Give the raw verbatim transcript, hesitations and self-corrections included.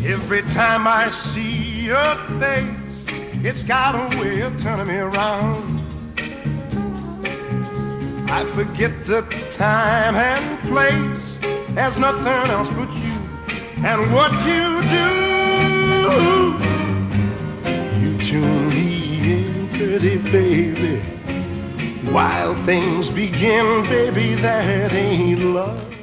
Every time I see your face, it's got a way of turning me around. I forget the time and place. There's nothing else but you and what you do. You tune me in, pretty baby. While things begin, baby, that ain't love.